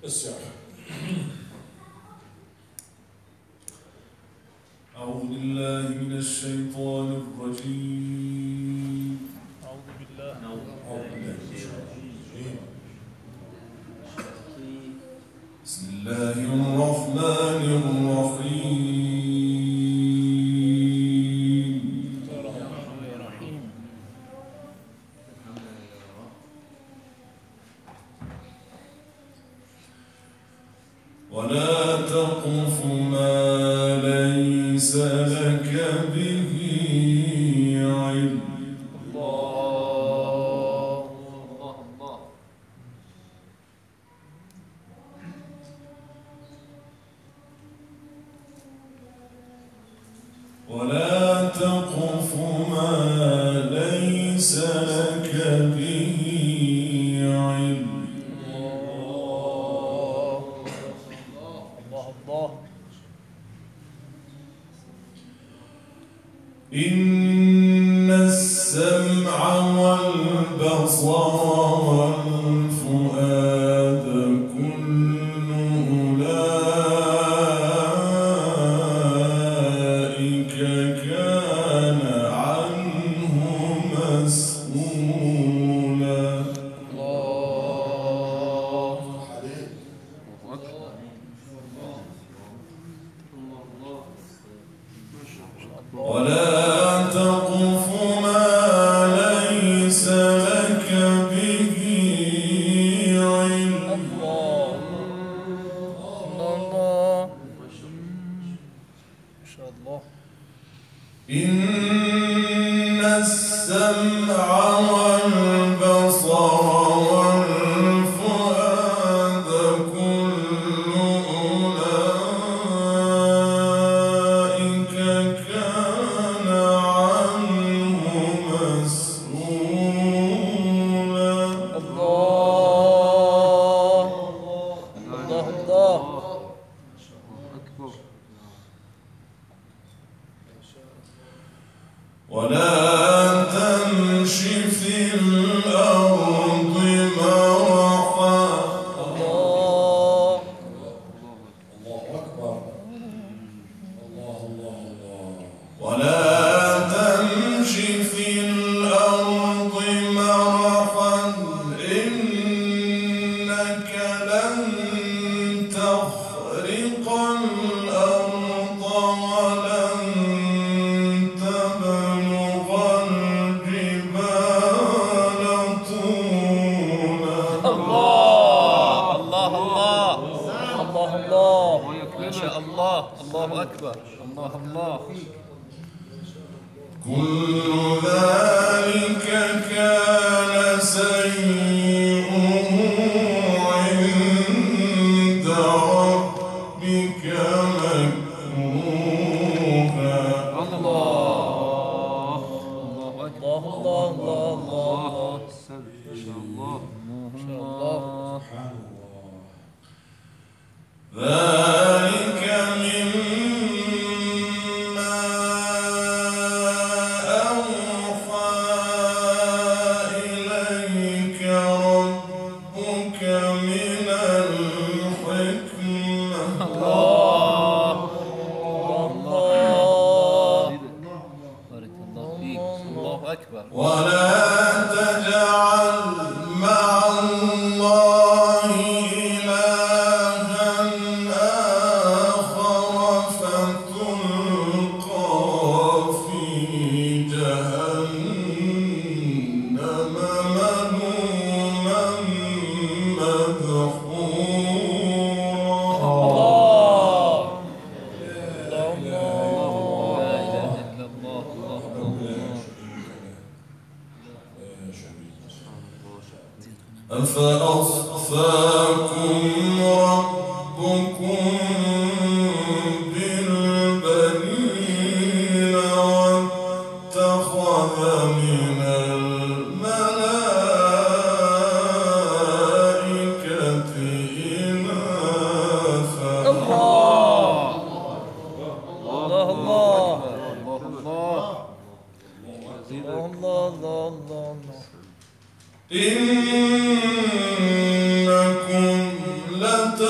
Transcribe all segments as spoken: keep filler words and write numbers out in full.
الساعة. أعوذ بالله من الشيطان الرجيم. أعوذ بالله بسم الله الرحمن الرحيم. الرحمن الرحيم. ولا تقف ما ليس لك به علم. الله الله ولا تقف ما ليس لك به علم. الله الله إن السمع والبصر والفؤاد كل أولئك كان عنه مسؤولا. الله ولا تقف ما ليس لك به علم. الله الله ما شاء الله. إن السمع والبصر والفؤاد كل أولئك كان عنه مسؤولا. الله الله الله ولا تمش في الأرض مرحا. الله الله أكبر. الله الله الله. ولا تمش في الأرض مرحا إنك لن تخرق الأرض ولن تبلغ الجبال طولا. الله الله الله الله ما شاء الله. الله أكبر. الله الله كل ذلك كان سيئه عند ربك مكروها. الله الله الله الله الله ما شاء الله ما شاء الله. سبحان الله. ذلك مما أوحى إليك ربك من الحكمة. الله الله بارك الله فيك. الله أكبر. ولا تجعل مع الله إلها آخر فتلقى في جهنم ملوما مدحورا. الله الله لا إله إلا الله. الله الله أفأصفاكم ربكم بالبنين واتخذ من الملائكة إناثا. الله الله الله الله الله الله الله إنكم لت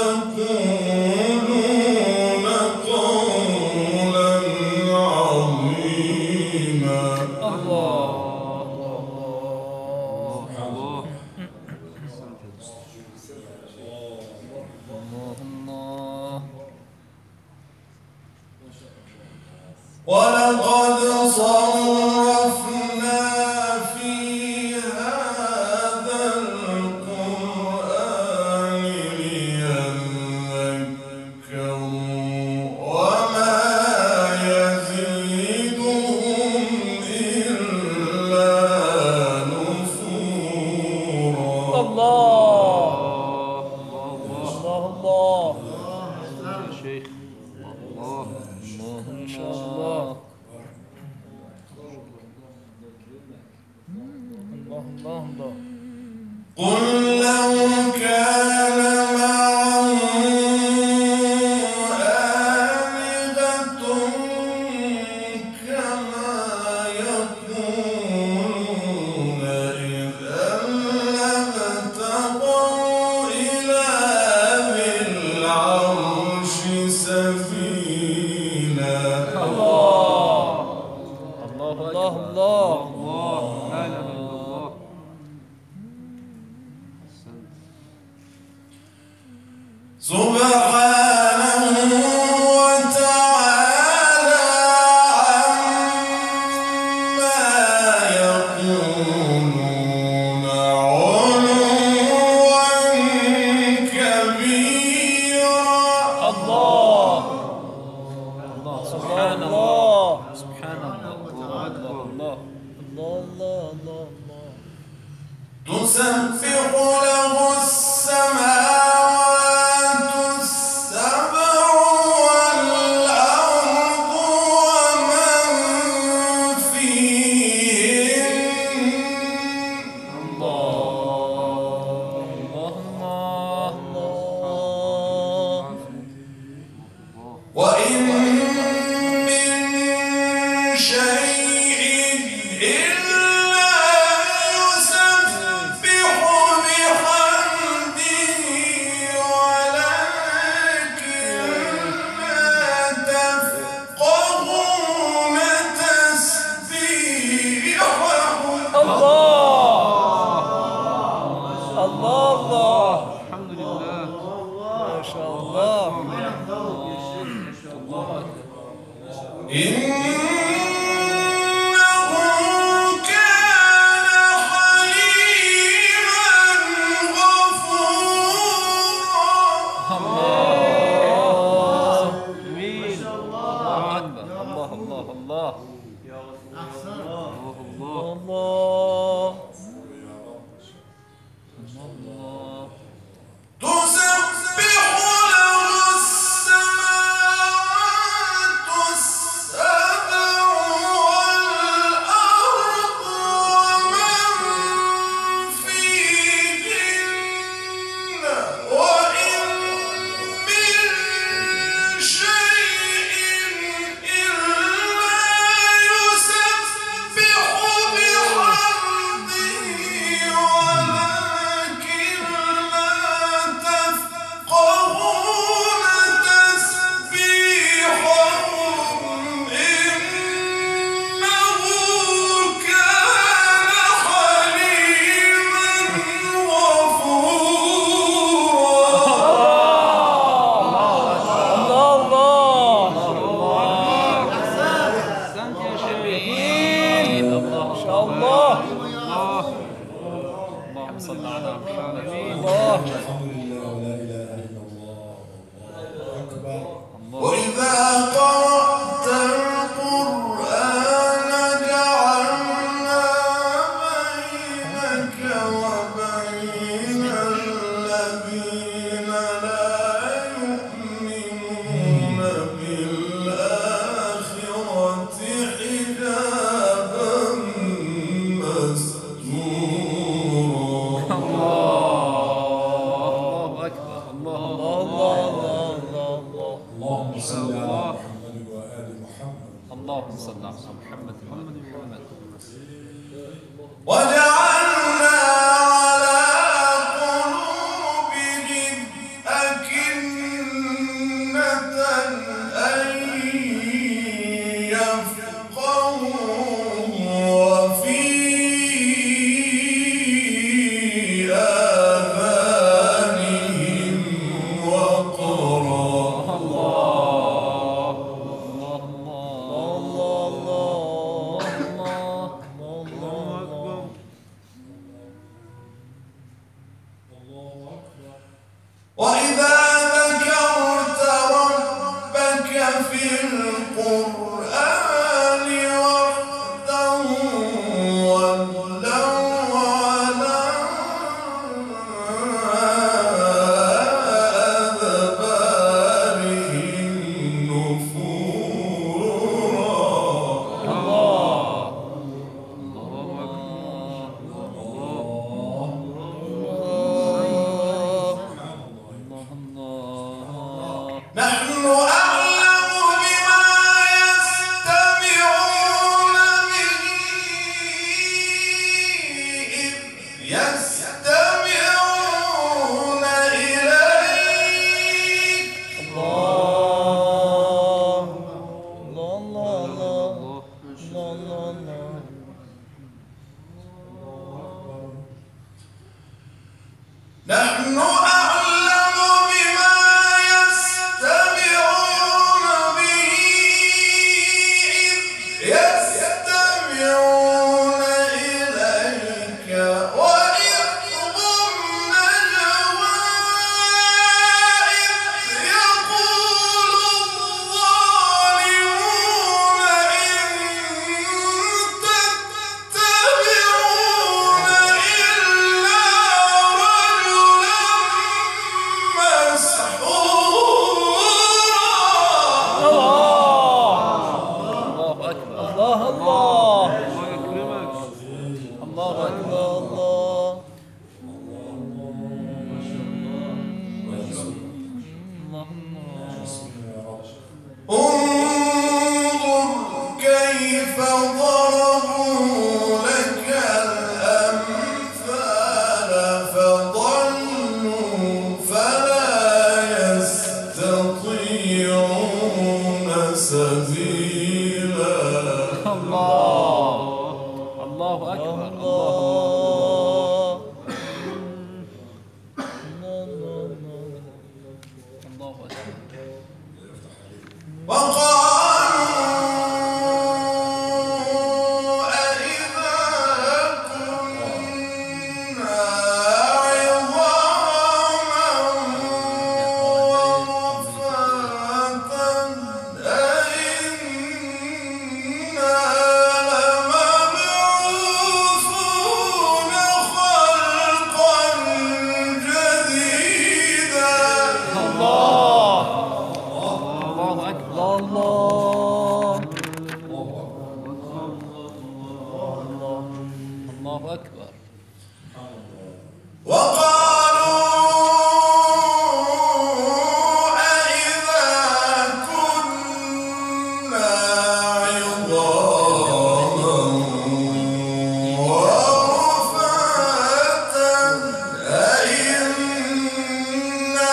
ولقد صرفنا في هذا القرآن ليذكروا وما يزيدهم إلا نفورا. الله الله الله يا شيخ الله ما شاء الله. الله الله الله. قل لو كان معه آلهة كما يقولون إذا لابتغوا إلى ذي العرش سبيلا. الله الله الله أكبر. الله. الله لا إله إلا الله. أحسنت. سبحانه وتعالى عما يقولون علوا كبيرا. الله الله سبحان سبحان الله الله. سبحان الله الله أكبر الله الله الله الله الله. تسبح له السماوات السبع والأرض ومن فيهن. الله الله الله. وإن من شيء إلا يسبح بحمده ولكن لا تفقهون تسبيحهم. الله الله الله. الحمد لله ما شاء الله. الله أكبر. إنه كان حليما غفورا. جميل الله أكبر. الله الله الله الله الله الله الله تسبح له السماوات السبع والأرض ومن فيهن وإن من شيء إلا يسبح بحمده ولكن لا تفقهون تسبيحهم إنه كان حليما غفورا. الله الله. أحسنت يا شيخ. الله ما شاء الله. الله اللهم صل على محمد. الله الحمد لله ولا إله إلا الله الله أكبر. وإذا قرأت القرآن جعلنا بينك وبين الذين لا يؤمنون بالآخرة حجابا مستورا. الله أكبر. الله الله الله الله الله. اللهم صل على محمد وآل محمد. اللهم صل على محمد محمد محمد. وجعلنا على قلوبهم أكنة أن يفقهوه وفي آذانهم وقرا. الله الله الله الله وإذا ذكرت ربك في القرآن وحده ولوا على أدبارهم نفورا. نحن أعلم بما يستمعون به إذ يستمعون إليك. الله الله الله الله الله. نحن أعلم بما يستمعون به إذ يستمعون إليك وإذ هم نجوى إذ يقول الظالمون إن تتبعون إلا رجلا مسحورا. الله أكبر. الله الله الله يكرمك. الله أكبر. الله انظر كيف ضربوا لك الأمثال فضلوا فلا يستطيعون سبيلا. الله الله أكبر. الله الله أكبر. وقالوا أإذا كنا عظاما ورفاتا أإنا لمبعوثون خلقا جديدا. الله الله أكبر. الله الله أكبر. وقالوا أإذا كنا عظاما ورفاتا أإنا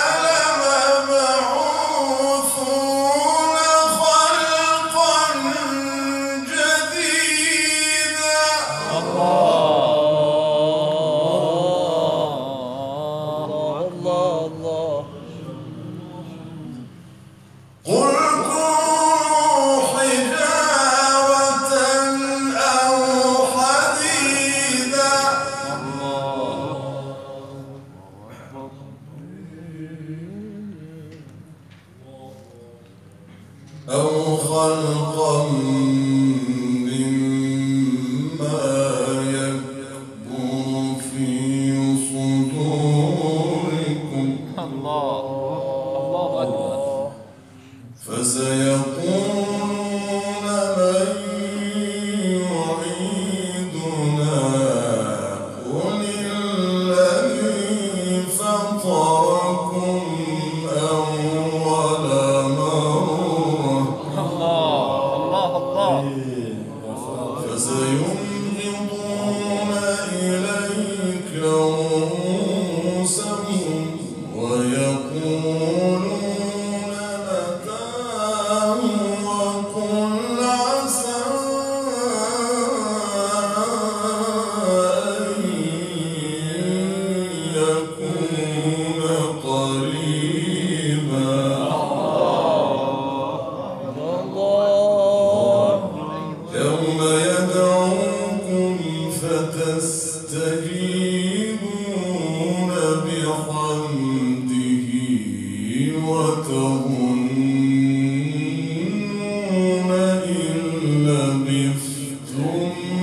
لمبعوثون خلقا جديدا. الله الله. قل كونوا حجارة أو حديدا أو خلقا مما يكبر في صدوركم الله الله أكبر. فسيقولون من يعيدنا قل الذي فطركم أول مرة. الله الله الله. فسينغضون إليك رؤوسهم ويقولون متاه وقل عسى أن يكون قريبا. يوم يدعوكم فتستجيبون بحمده ثم